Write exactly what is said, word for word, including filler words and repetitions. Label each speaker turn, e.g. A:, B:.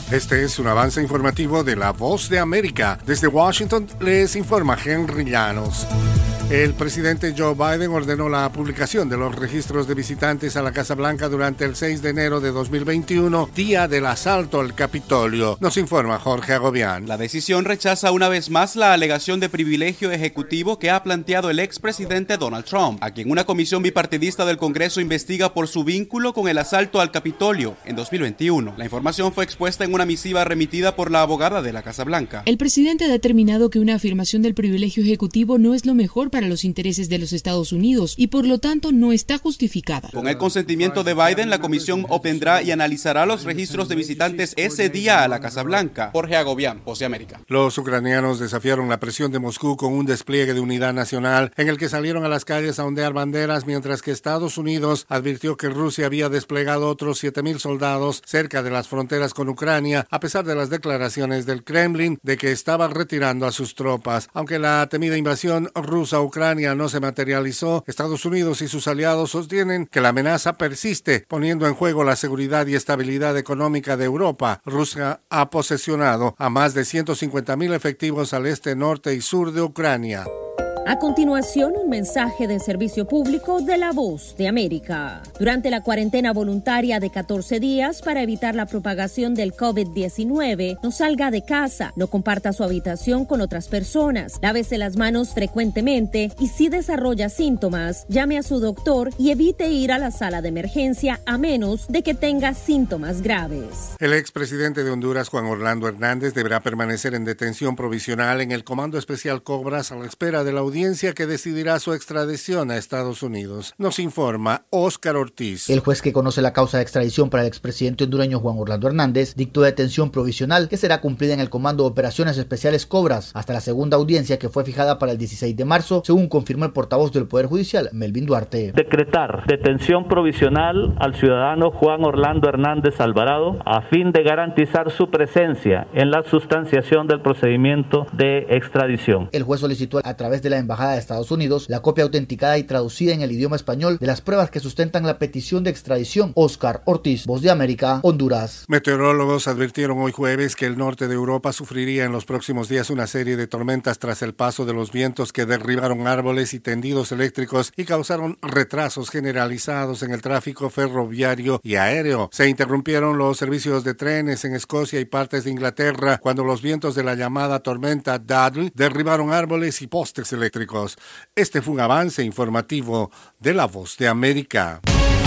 A: Este es un avance informativo de La Voz de América. Desde Washington les informa Henry Llanos. El presidente Joe Biden ordenó la publicación de los registros de visitantes a la Casa Blanca durante el seis de enero de dos mil veintiuno, día del asalto al Capitolio. Nos informa Jorge Agobián.
B: La decisión rechaza una vez más la alegación de privilegio ejecutivo que ha planteado el expresidente Donald Trump, a quien una comisión bipartidista del Congreso investiga por su vínculo con el asalto al Capitolio en dos mil veintiuno. La información fue expuesta en una misiva remitida por la abogada de la Casa Blanca.
C: El presidente ha determinado que una afirmación del privilegio ejecutivo no es lo mejor para los intereses de los Estados Unidos y por lo tanto no está justificada.
B: Con el consentimiento de Biden, la comisión obtendrá y analizará los registros de visitantes ese día a la Casa Blanca. Jorge Agobián, Voz de América.
A: Los ucranianos desafiaron la presión de Moscú con un despliegue de unidad nacional en el que salieron a las calles a ondear banderas, mientras que Estados Unidos advirtió que Rusia había desplegado otros siete mil soldados cerca de las fronteras con Ucrania, a pesar de las declaraciones del Kremlin de que estaba retirando a sus tropas. Aunque la temida invasión rusa a Ucrania no se materializó, Estados Unidos y sus aliados sostienen que la amenaza persiste, poniendo en juego la seguridad y estabilidad económica de Europa. Rusia ha posesionado a más de ciento cincuenta mil efectivos al este, norte y sur de Ucrania.
D: A continuación, un mensaje de servicio público de La Voz de América. Durante la cuarentena voluntaria de catorce días para evitar la propagación del COVID diecinueve, no salga de casa, no comparta su habitación con otras personas, lávese las manos frecuentemente y si desarrolla síntomas, llame a su doctor y evite ir a la sala de emergencia a menos de que tenga síntomas graves.
A: El expresidente de Honduras, Juan Orlando Hernández, deberá permanecer en detención provisional en el Comando Especial Cobras a la espera de la audiencia audiencia que decidirá su extradición a Estados Unidos. Nos informa Óscar Ortiz.
E: El juez que conoce la causa de extradición para el expresidente hondureño Juan Orlando Hernández dictó detención provisional que será cumplida en el Comando de Operaciones Especiales Cobras hasta la segunda audiencia que fue fijada para el dieciséis de marzo, según confirmó el portavoz del Poder Judicial, Melvin Duarte.
F: Decretar detención provisional al ciudadano Juan Orlando Hernández Alvarado a fin de garantizar su presencia en la sustanciación del procedimiento de extradición.
E: El juez solicitó a través de la Embajada de Estados Unidos la copia autenticada y traducida en el idioma español de las pruebas que sustentan la petición de extradición. Óscar Ortiz, Voz de América, Honduras.
A: Meteorólogos advirtieron hoy jueves que el norte de Europa sufriría en los próximos días una serie de tormentas tras el paso de los vientos que derribaron árboles y tendidos eléctricos y causaron retrasos generalizados en el tráfico ferroviario y aéreo. Se interrumpieron los servicios de trenes en Escocia y partes de Inglaterra cuando los vientos de la llamada tormenta Dudley derribaron árboles y postes eléctricos. Este fue un avance informativo de La Voz de América.